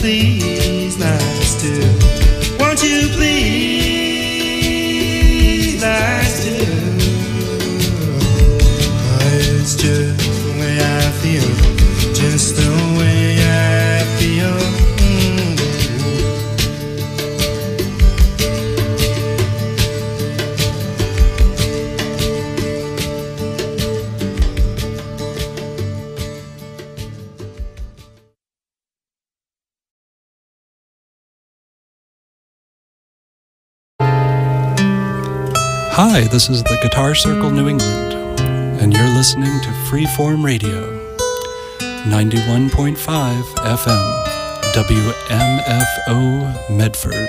please lie still? Won't you please lie still? It's just the way I feel, just the way I feel. Hi, this is the Guitar Circle New England, and you're listening to Freeform Radio, 91.5 FM, WMFO Medford.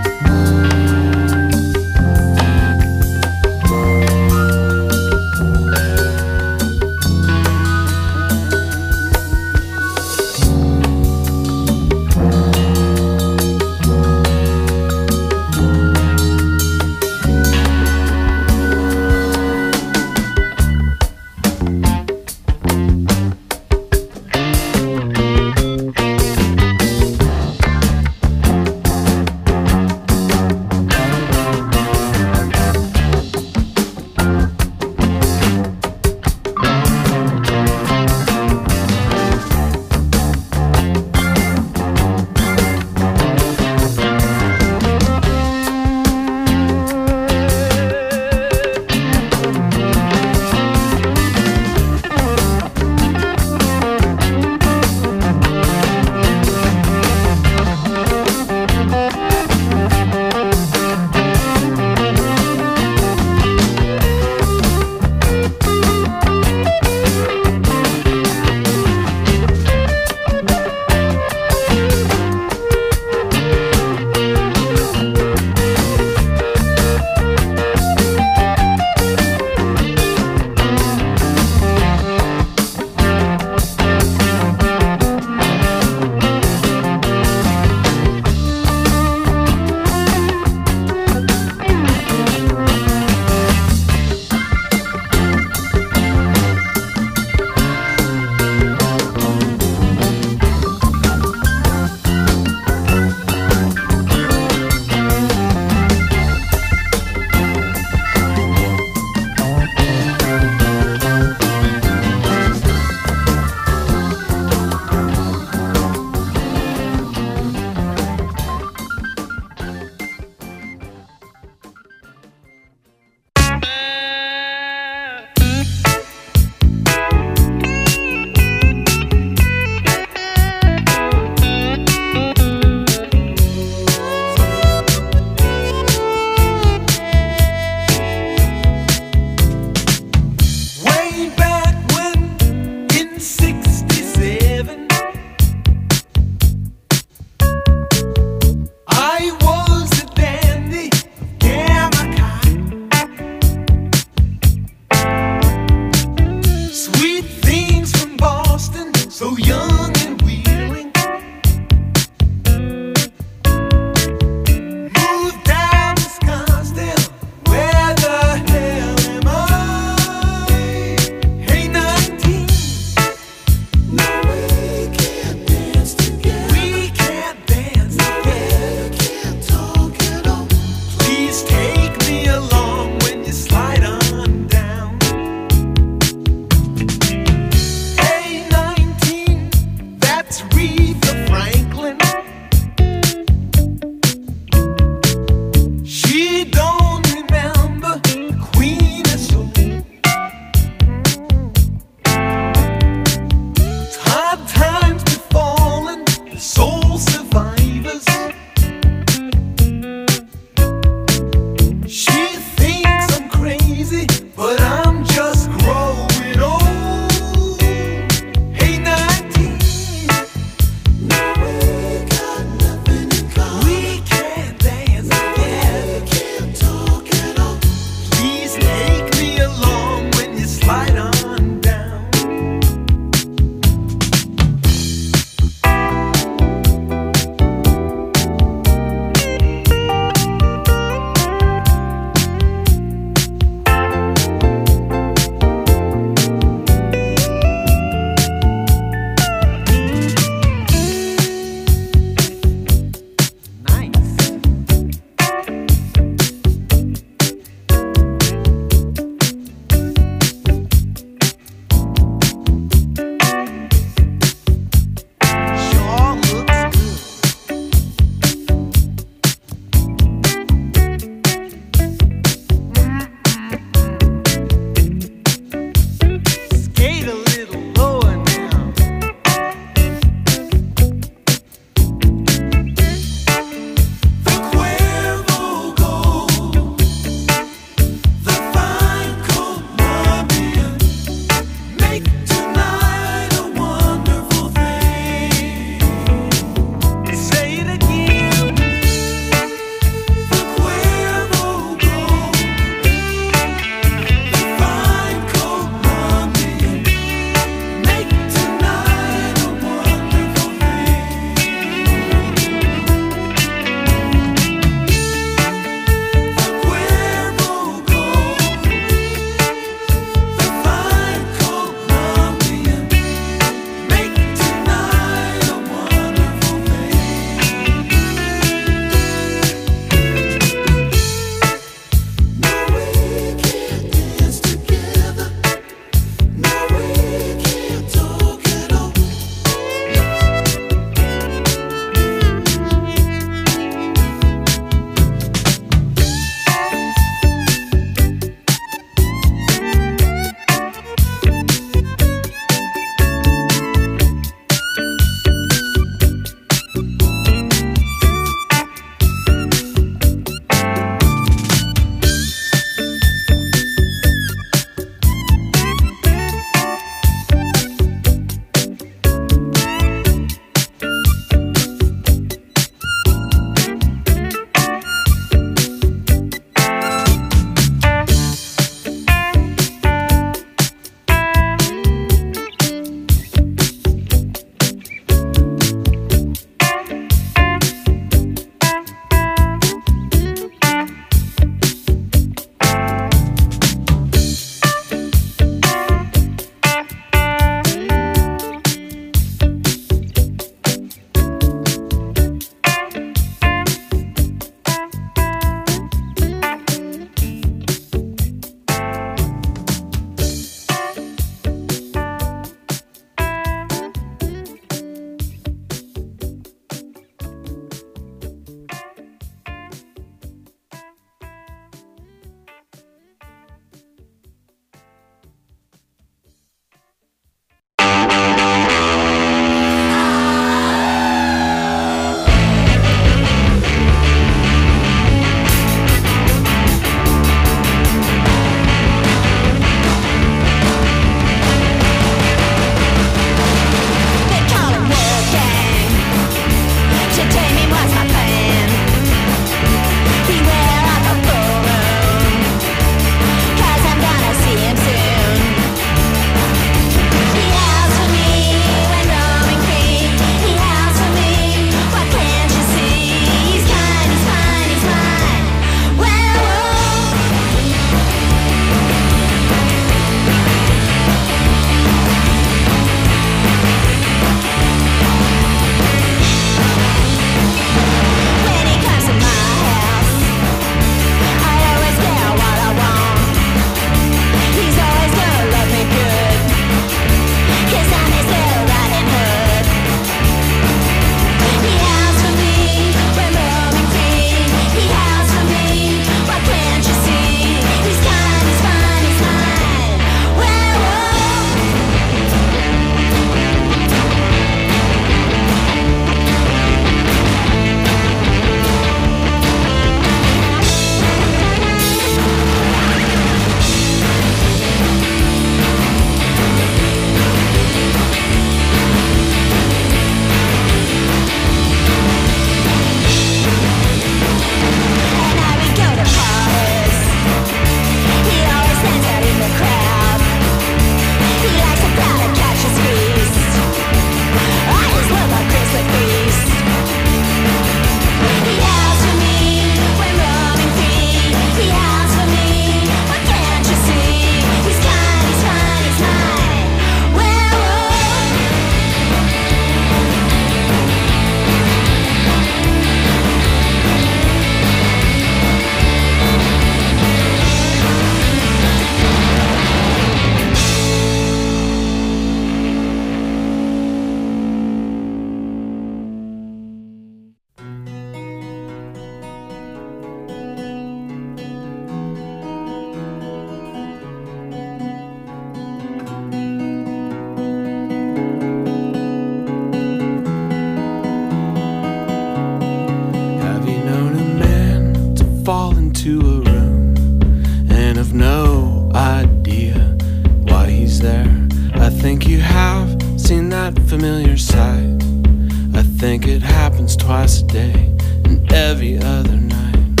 think it happens twice a day and every other night.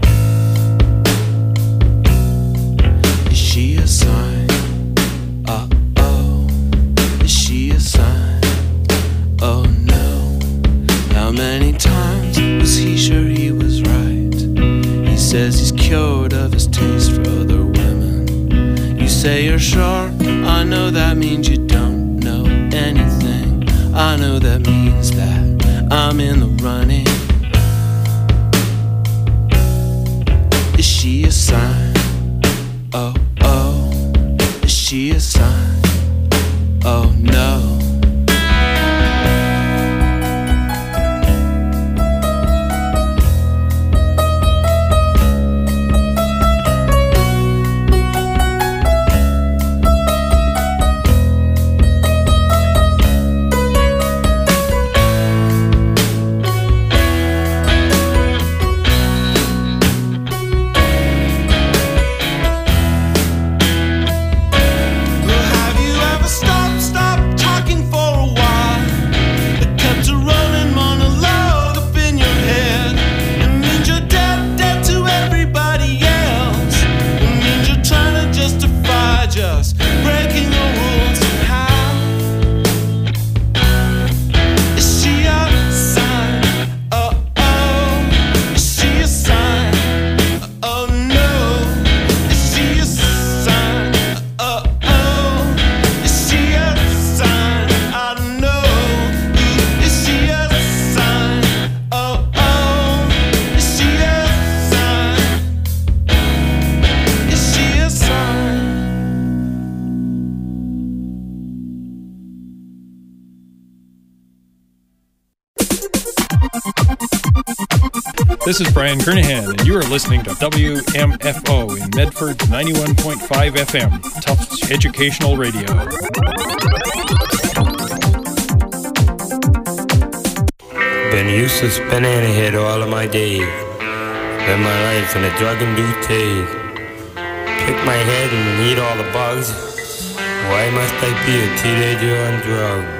Is she a sign? Uh-oh. Is she a sign? Oh no. How many times was he sure he was right? He says he's cured of his taste for other women. You say you're sure? I know that means you don't know anything. I know that means that I'm in the running. Is she a sign? Oh, oh. Is she a sign? Oh no. This is Brian Kernahan, and you are listening to WMFO in Medford 91.5 FM, Tufts Educational Radio. Been useless banana head all of my days. Spend my life in a drug-induced haze. Pick my head and eat all the bugs. Why must I be a teenager on drugs?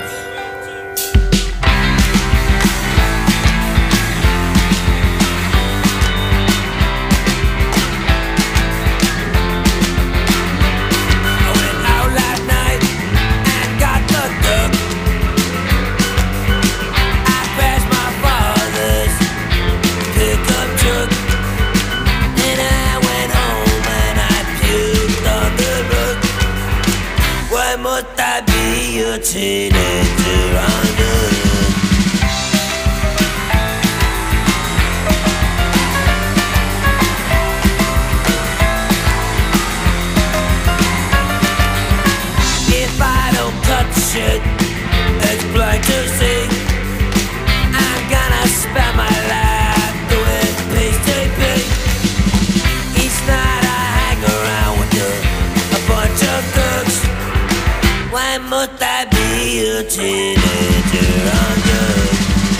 Teenager on drugs. If I don't cut the shit, it's plain to see. I'm gonna spend my life doing PCP. It's not a hang around with a bunch of thugs. Why must I be a teenager on drugs?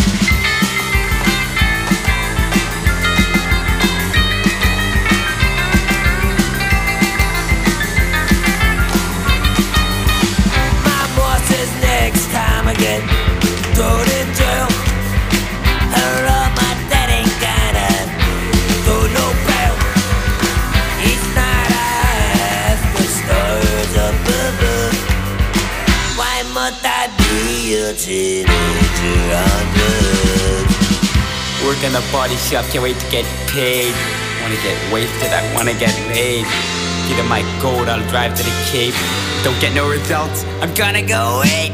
My boss says next time I get thrown in jail, her or my dad ain't gonna go no bail. It's not a half the stars up above. Why must I be a teenager on drugs? Work in the body shop, can't wait to get paid. Wanna get wasted, I wanna get laid. Get in my gold, I'll drive to the Cape. Don't get no results, I'm gonna go wait.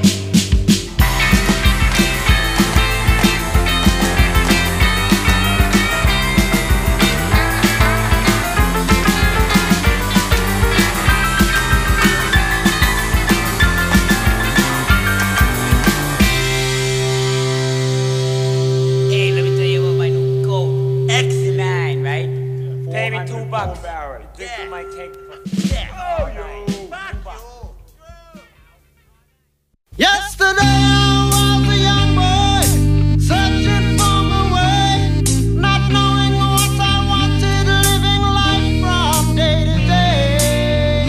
Yesterday I was a young boy, searching for my way, not knowing what I wanted, living life from day to day.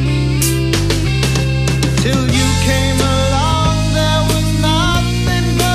Till you came along, there was nothing but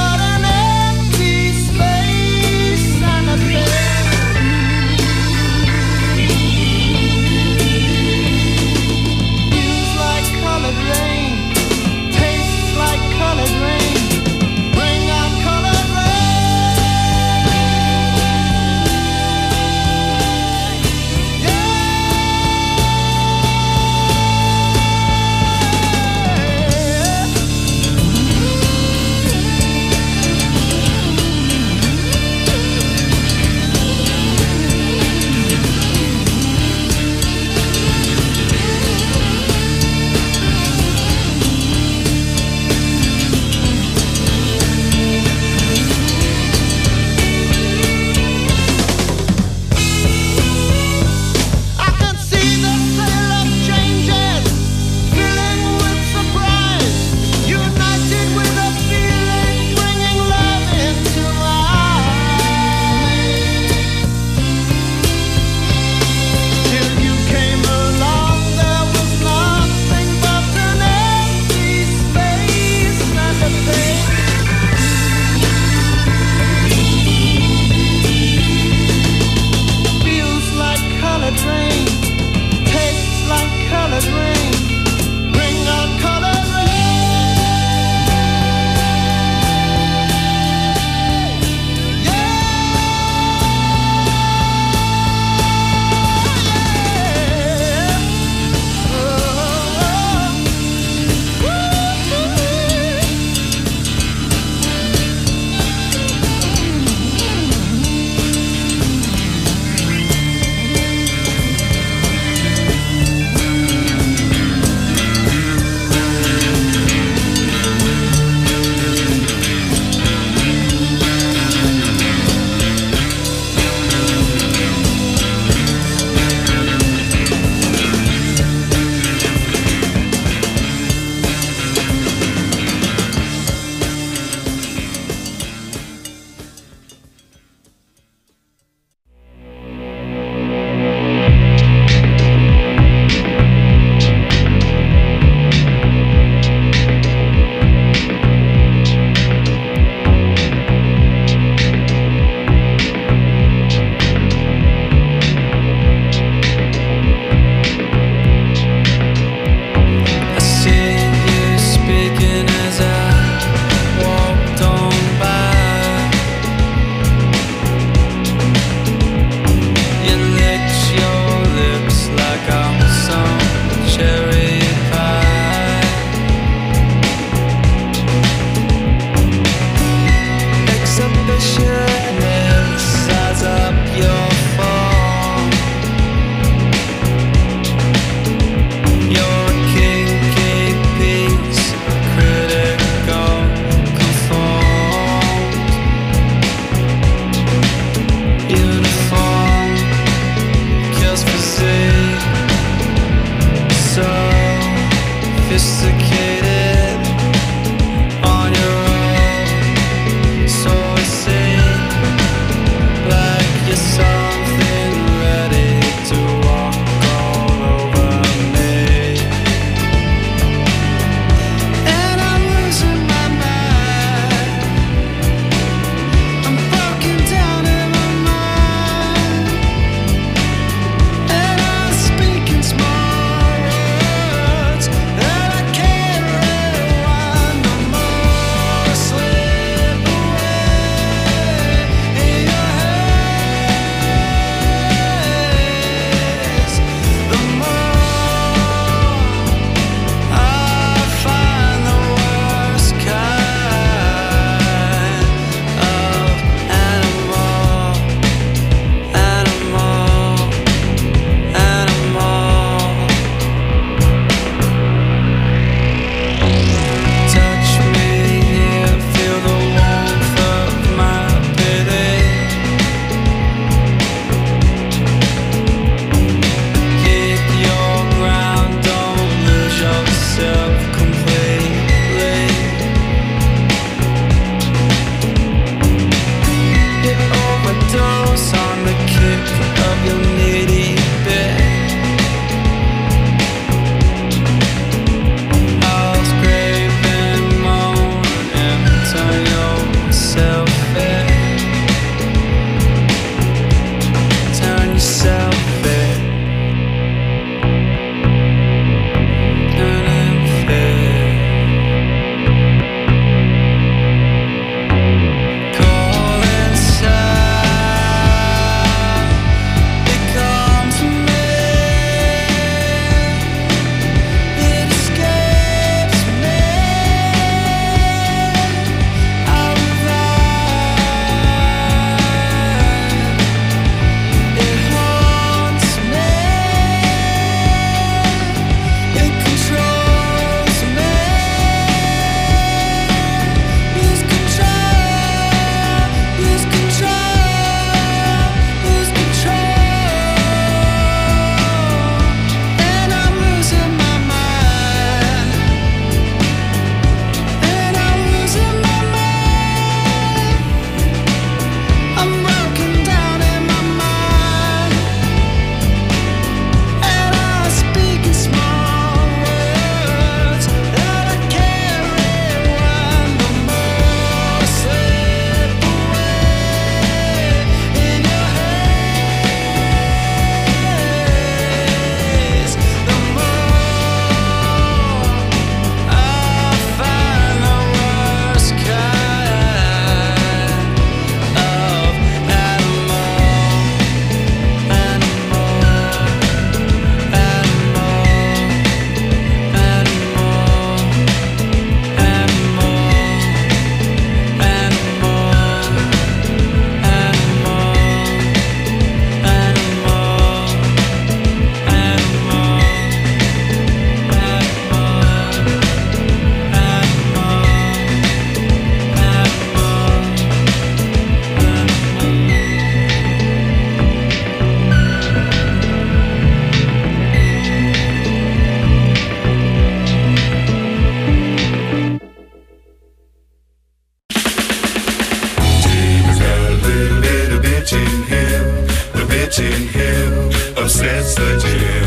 upsets the gym.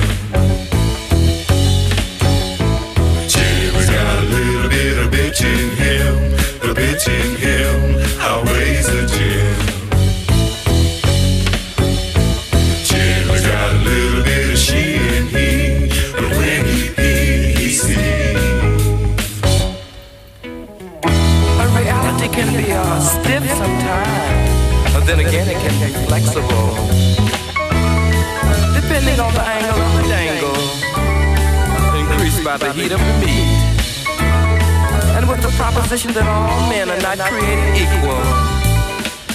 Jim's got a little bit of bitch in him, the bitch in him outweighs the gym. Jim's got a little bit of she and he, but when he pees, he sees. A reality can be stiff sometimes, but then again it can be flexible. Depending on the angle of the dangle, increased by the heat of the meat, and with the proposition that all men are not created equal,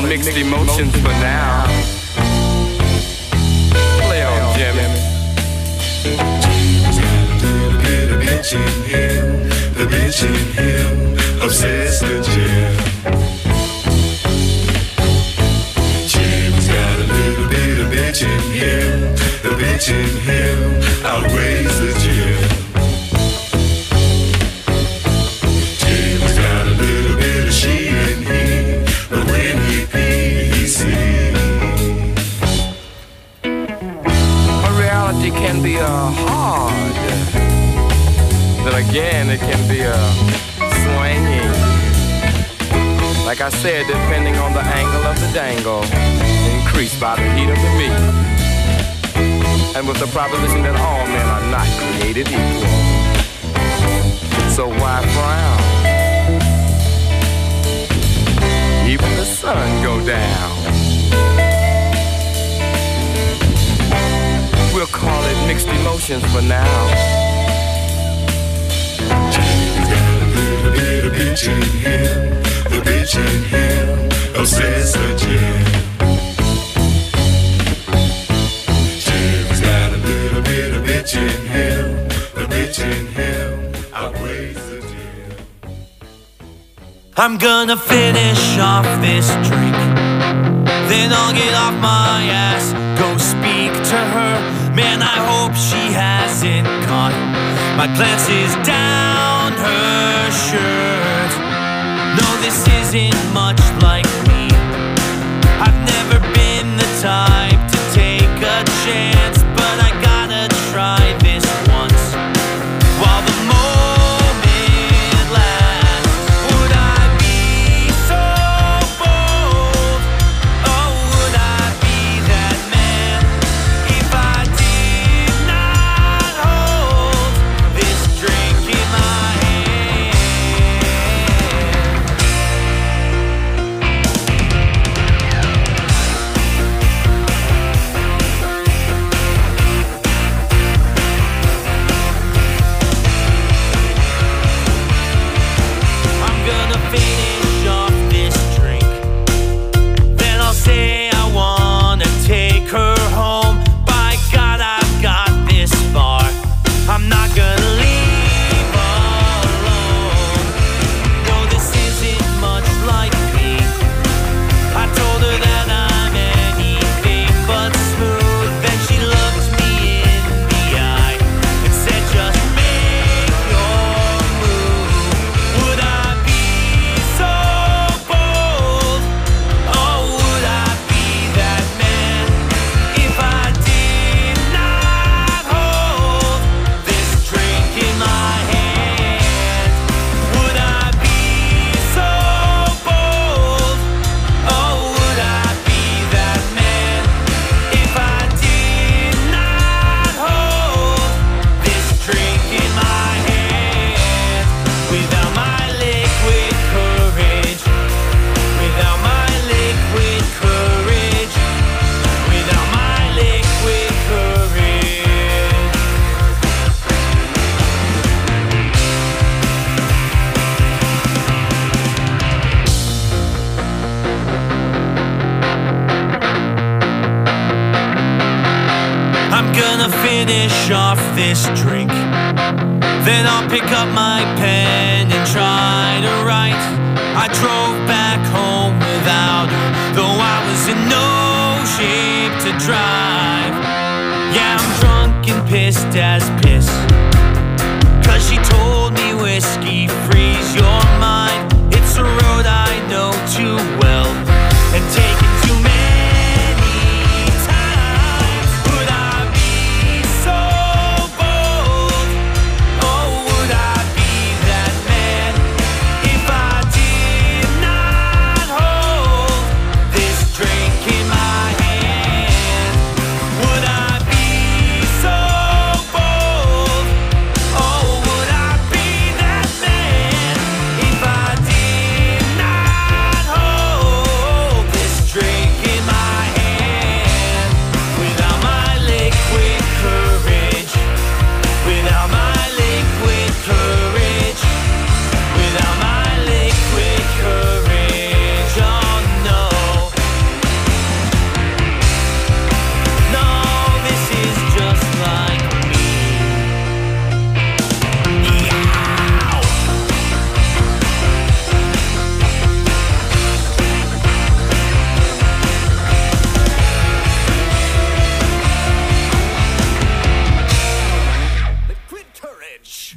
mixed emotions for now. Play on, Jimmy. Jim's got a little bit of bitch in him, the bitch in him, obsessed with Jim. Jim's got a little bit of bitch in him, the bitch in him outweighs the Jim. Jim's got a little bit of she in him, but when he pee, he sees. Reality can be hard, then again it can be swinging. Like I said, depending on the angle of the dangle, increased by the heat of the meat, and with the proposition that all men are not created equal. So why frown? Even the sun go down. We'll call it mixed emotions for now. Jim's got a little bit of bitch in him, the bitch in him, obsessed with Jim. Jim's got a little bit of bitch in him, the bitch in him outweighs the Jim. I'm gonna finish off this drink, then I'll get off my ass, go speak to her. Man, I hope she hasn't caught my glances down her shirt. No, this isn't much like me. I've never been the type to take a chance, but I gotta try this once while the moment lasts. Would I be so bold? Oh, would I be that man if I did not hold this drink in my hand? I'm gonna finish off this drink, then I'll say I wanna take her home. By God, I've got this far, I'm not gonna leave alone. No, this isn't much like me. I told her that I'm anything but smooth. Then she looked me in the eye and said, just make your move. Would I be so bold? Oh, would I be that man if I did not hold this drink in my hand? Would I be so bold? Oh, would I be that man if I did not hold this drink in my hand? Without my liquid courage, without my liquid courage, without my liquid courage. I'm gonna finish off this drink, then I'll pick up my pen and try to write. I drove back home without her, though I was in no shape to drive. Yeah, I'm drunk and pissed as piss, 'cause she told me whiskey frees your mind. It's a road I know too well and taken too many times. Would I be so bold? Oh, would I be that man if I did not hold this drink in my hand? Would I be so bold? Oh, would I be that man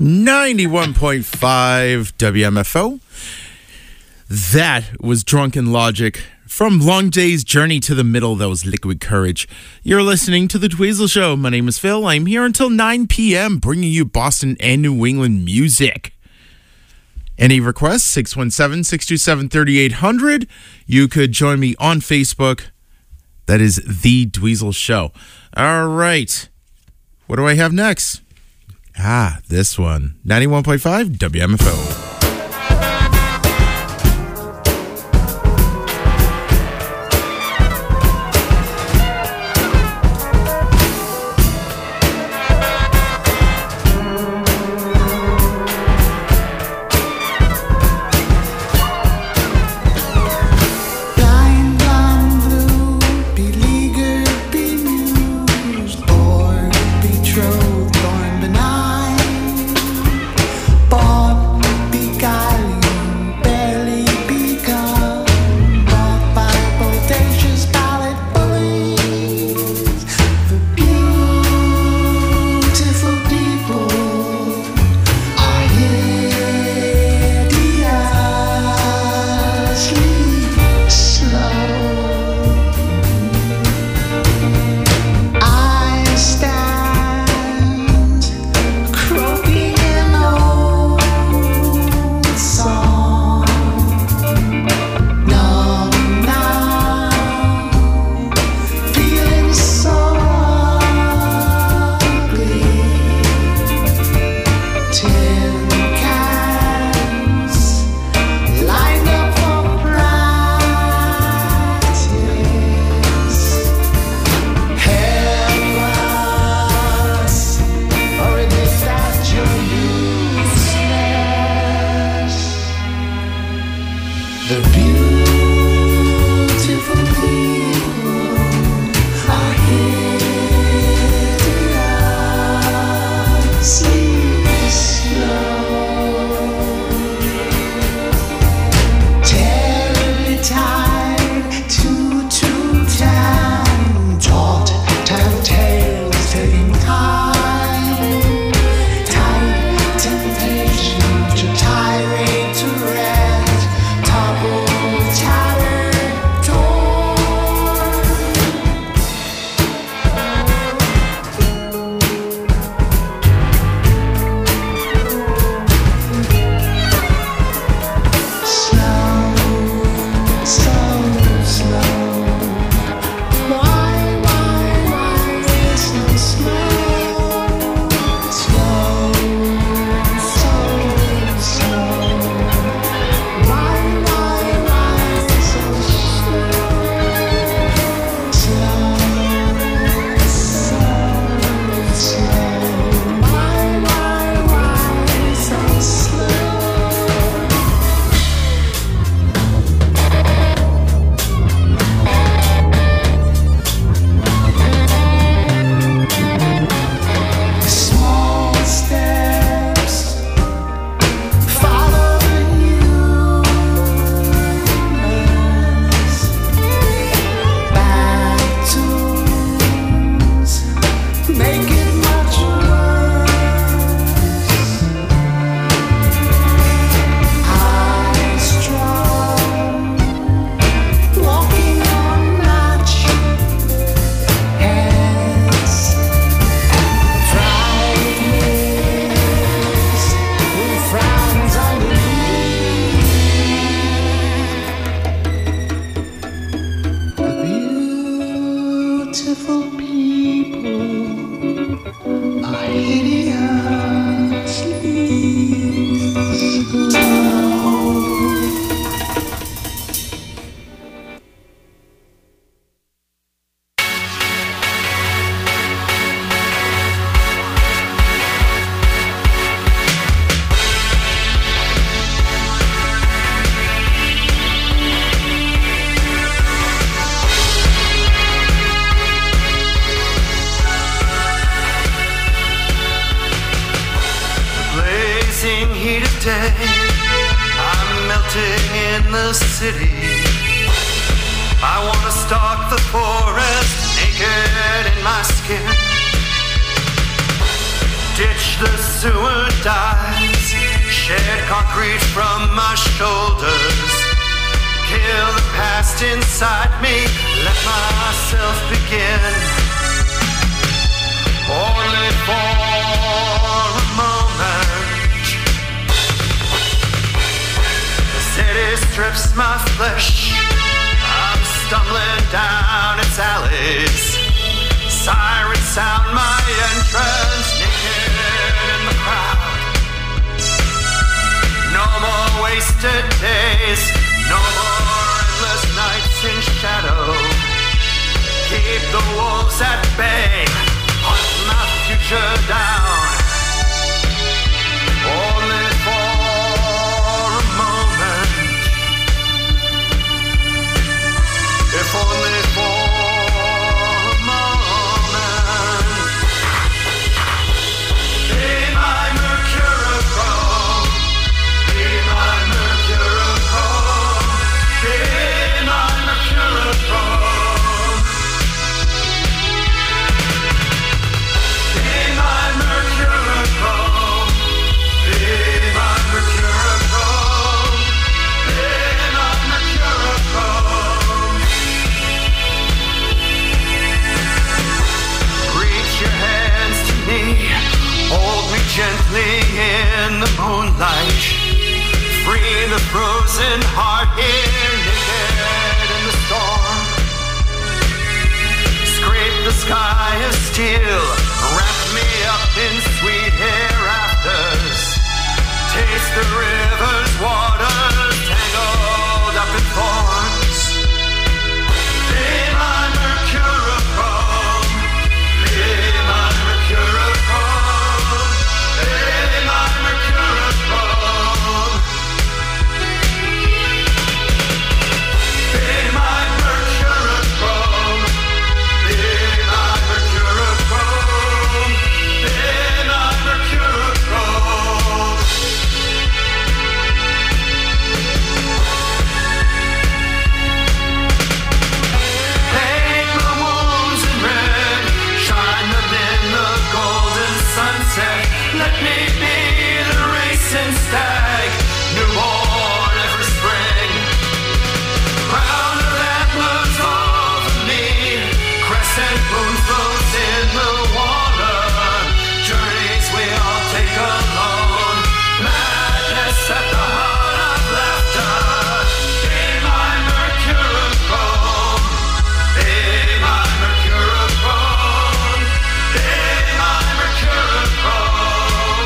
91.5 WMFO. That was Drunken Logic. From Long Day's Journey to the Middle, that was Liquid Courage. You're listening to The Dweezil Show. My name is Phil. I'm here until 9 p.m. bringing you Boston and New England music. Any requests? 617-627-3800. You could join me on Facebook. That is The Dweezil Show. All right. What do I have next? This one. 91.5 WMFO. Ditch the sewer dive. greed from my shoulders. Kill the past inside me, let myself begin. Only for a moment. The city strips my flesh. I'm stumbling down its alleys. Sirens sound my entrance, naked in the crowd. No more wasted days, no more endless nights in shadow. Keep the wolves at bay, hunt my future down. Only for a moment. If only for a moment. Be my mercurochrome. Be my mercurochrome. Be my mercurochrome. Be my mercurochrome. Be my mercurochrome. Be my mercurochrome. Reach your hands to me, hold me gently in the moonlight. Free the frozen heart here, naked in the storm. Scrape the sky of steel, wrap me up in sweet hereafters. Taste the river's waters, tangled up in thorns. Be my mercurochrome. Be my mercurochrome. Be my mercurochrome. Be my mercurochrome. Be my mercurochrome. Be my mercurochrome. Paint my wounds in red, shine them in the golden sunset. Let me be the racing stag, newborn every spring. Crown of antlers over me, crescent moon floats in the water. Journeys we all take alone, madness at the heart of laughter. Be my mercurochrome. Be my mercurochrome. Be my mercurochrome.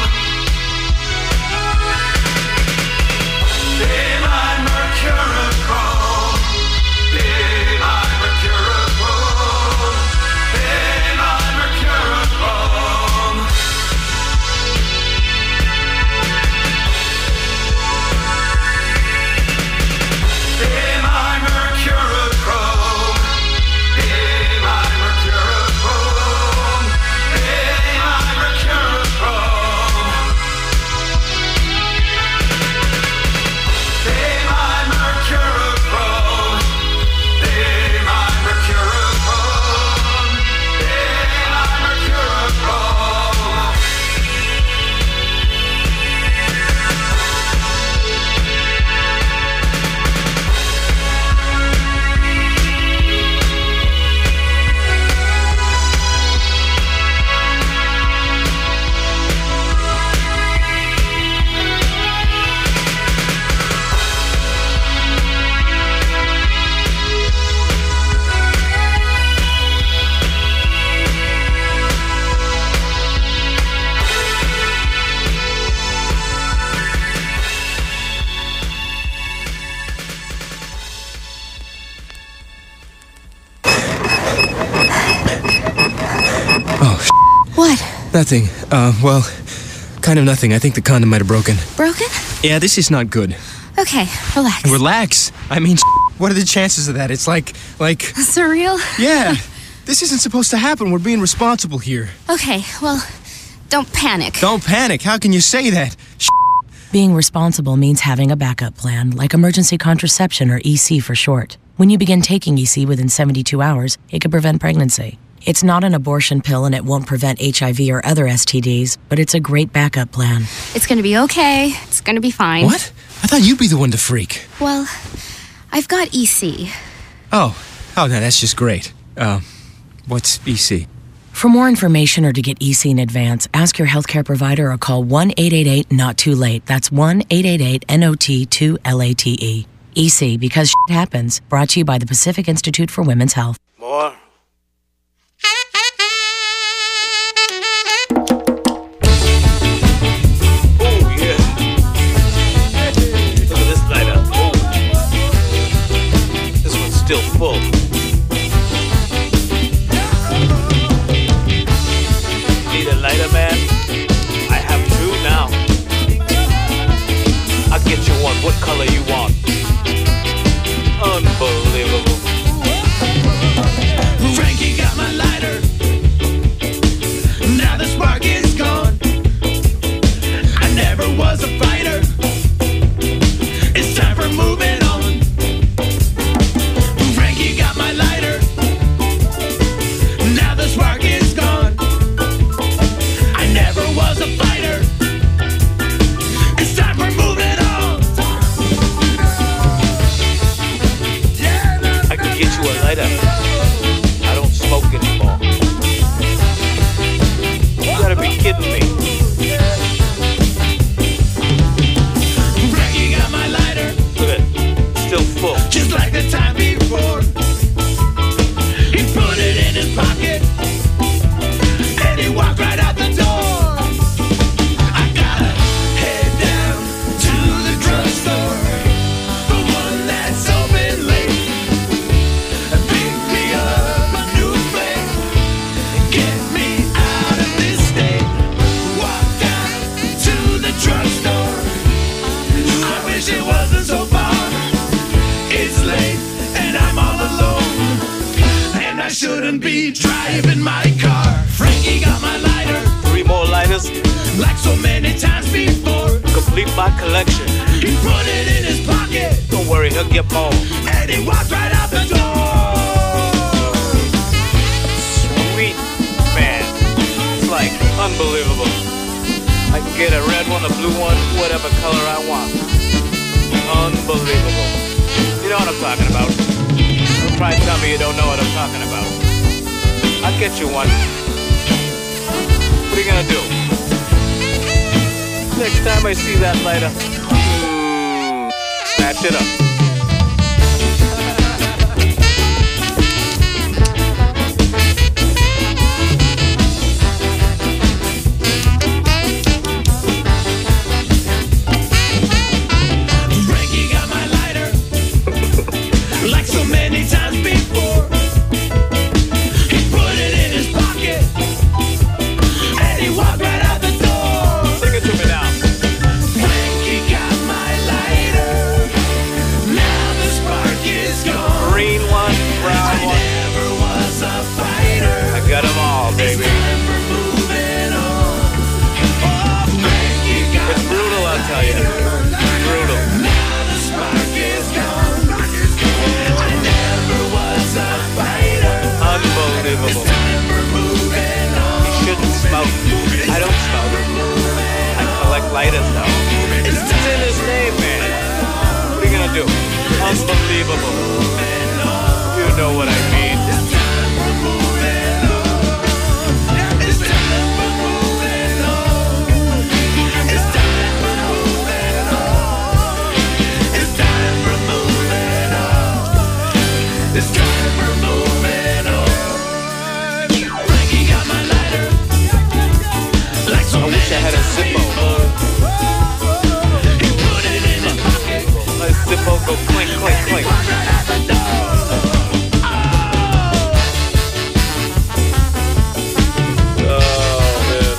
Be my mercurochrome. Be my mercurochrome. Be my mercurochrome. Be my mercurochrome. Be my mercurochrome. Be my mercurochrome. Be my mercurochrome. Be my mercurochrome. Be my mercurochrome. What? Nothing. Well, kind of nothing. I think the condom might have broken. Broken? Yeah, this is not good. Okay, relax. Relax. I mean, what are the chances of that? It's like... Surreal? Yeah. This isn't supposed to happen. We're being responsible here. Okay, well, don't panic. Don't panic. How can you say that? Being responsible means having a backup plan, like emergency contraception or EC for short. When you begin taking EC within 72 hours, it could prevent pregnancy. It's not an abortion pill and it won't prevent HIV or other STDs, but it's a great backup plan. It's gonna be okay. It's gonna be fine. What? I thought you'd be the one to freak. Well, I've got EC. Oh, no, that's just great. What's EC? For more information or to get EC in advance, ask your healthcare provider or call 1-888-NOT-TOO-LATE. That's 1-888-NOT-2-LATE. EC, because shit happens. Brought to you by the Pacific Institute for Women's Health. More? Still full. Need a lighter, man? I have two now. I'll get you one. What color you want? Unbelievable. Frankie got my lighter. Now the spark is gone. I never was a fighter. It's time for moving on. Spark is gone. I never was a fighter. It's time for moving on. I could get you a lighter. I don't smoke anymore. You gotta be kidding me. Frankie got my lighter. Look at it. Still full. Just like the time before. He put it in his pocket. He walked right out the door. I gotta head down to the drugstore, the one that's open late. Pick me up a new flame, get me out of this state. Walk down to the drugstore. I wish it wasn't so far. It's late and I'm all alone, and I shouldn't be driving my car. Frankie got my lighter. 3 more lighters. Like so many times before. Complete my collection. He put it in his pocket. Don't worry, he'll get more. And he walked right out the door. Sweet man. It's like unbelievable. I can get a red one, a blue one, whatever color I want. Unbelievable. You know what I'm talking about. Don't try and tell me you don't know what I'm talking about. I'll get you one. What are you gonna do? Next time I see that lighter, match it up. Frankie got my lighter. Like so many times before. He put it in his pocket. And he walked right out the door. Sing it to me now. Frankie got my lighter. Now the spark is gone. Green one, brown one. I never was a fighter. I got them all, baby. It's time for moving on. Oh, Frankie got It's brutal, I'll tell you. Brutal. now the spark is gone. I never was a fighter. Unbelievable. It's time for moving on. You shouldn't smoke. I don't smoke. I collect lighters though. It's in his name, man. What are you gonna do? Unbelievable. You know what I mean. It's time for moving on. Frankie got my lighter. Like so I wish I had a Zippo. He put it in his pocket. Let Zippo go clink, clink, clink. Oh, man.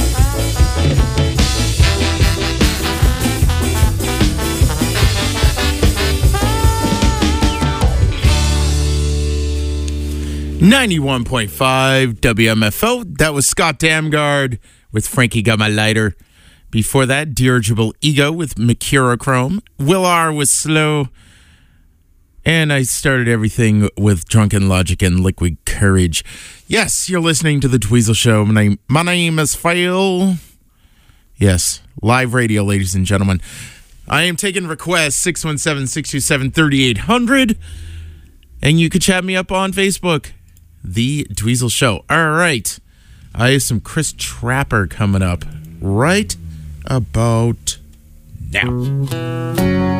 91.5 WMFO. That was Scott Damgard with Frankie Got My Lighter. Before that, Dirigible Ego with Mercurochrome. Will R was Slow. And I started everything with Drunken Logic and Liquid Courage. Yes, you're listening to The Dweezil Show. My name is Phil. Yes, live radio, ladies and gentlemen. I am taking requests, 617-627-3800. And you can chat me up on Facebook, The Dweezil Show. All right. I have some Chris Trapper coming up right about now.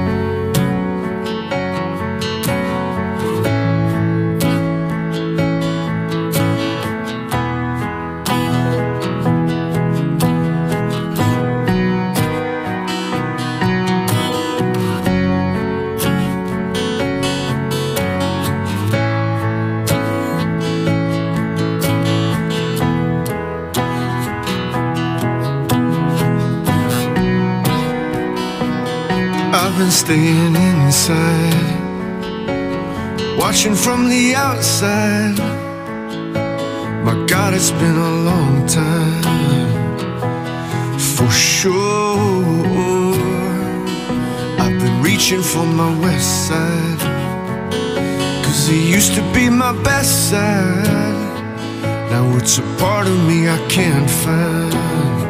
I've been staying inside, watching from the outside. My God, it's been a long time, for sure. I've been reaching for my west side, 'cause it used to be my best side. Now it's a part of me I can't find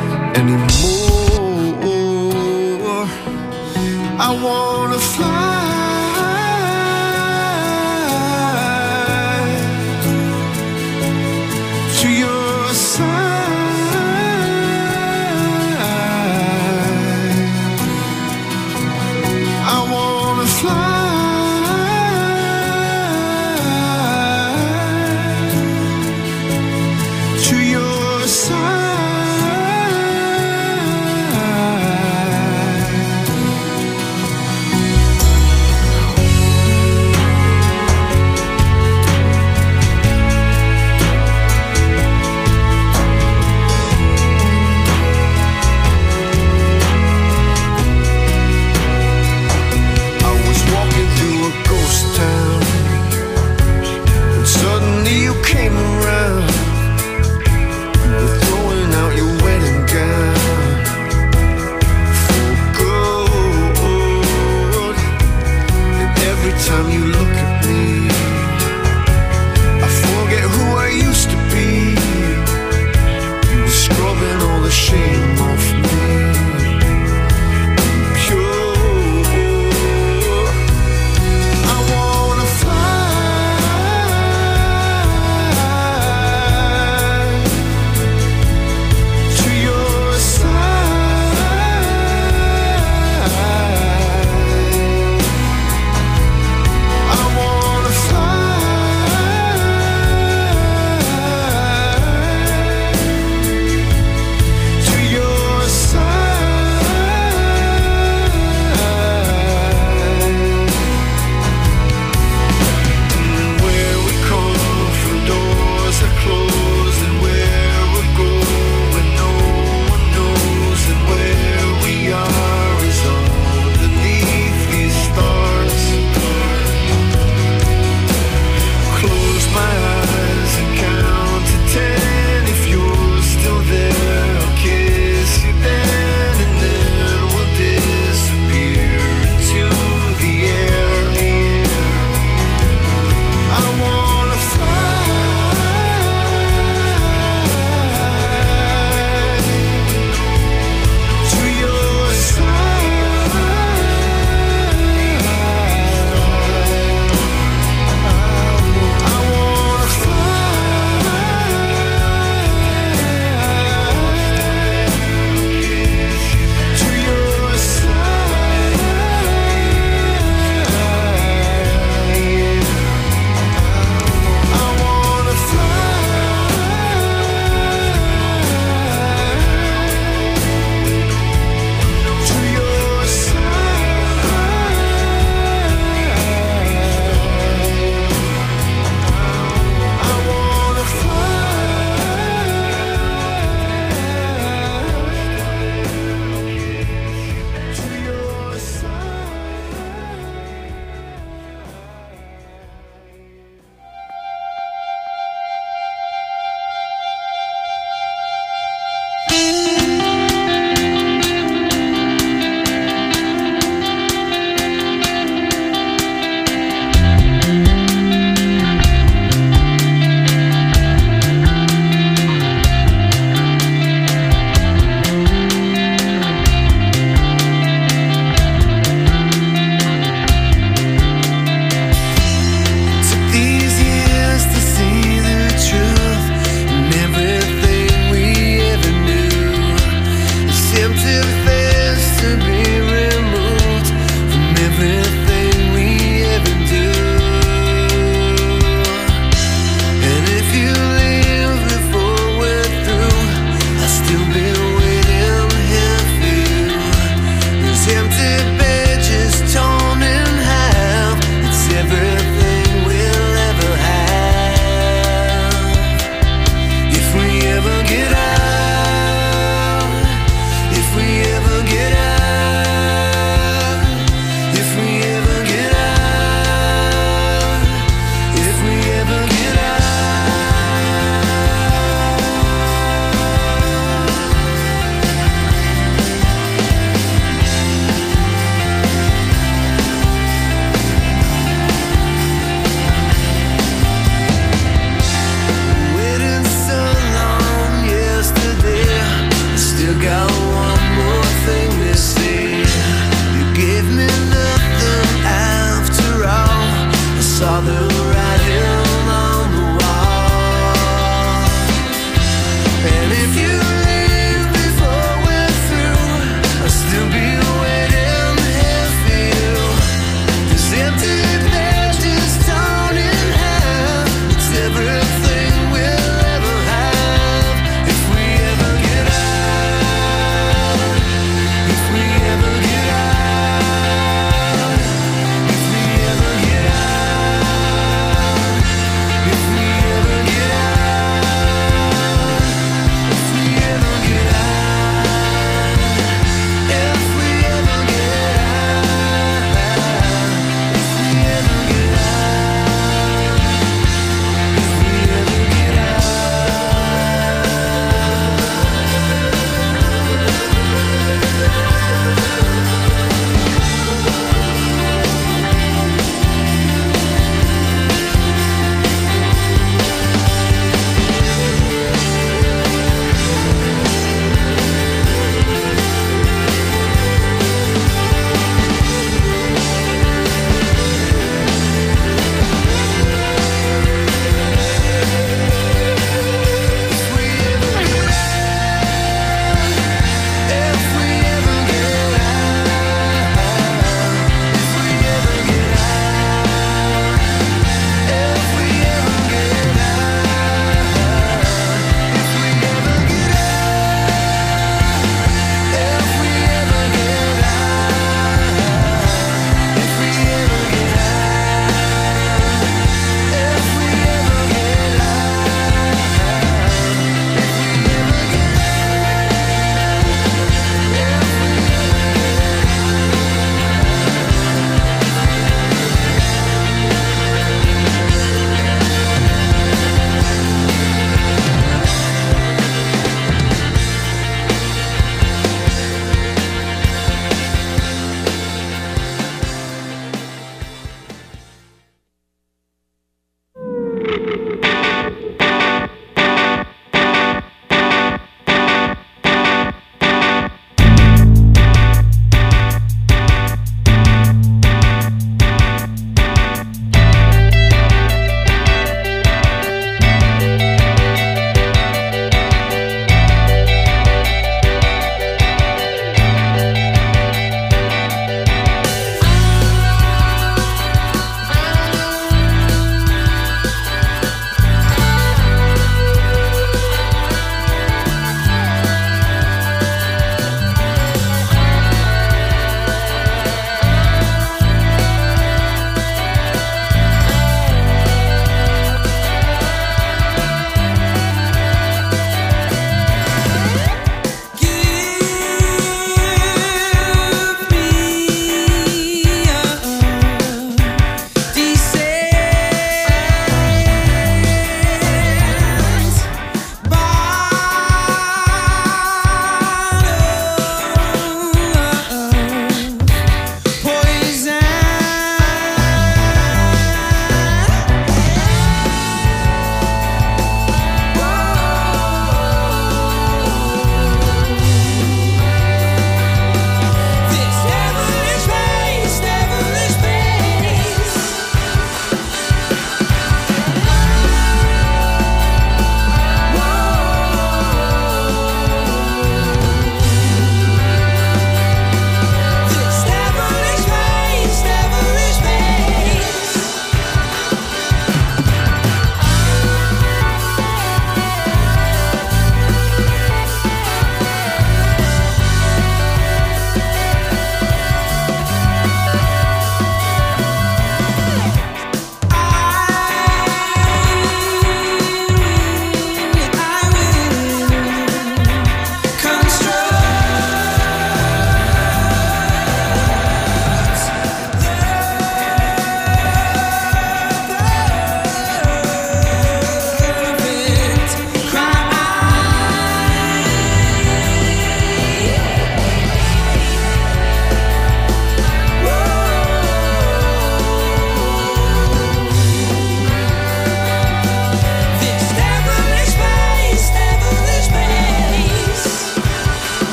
anymore. I wanna fly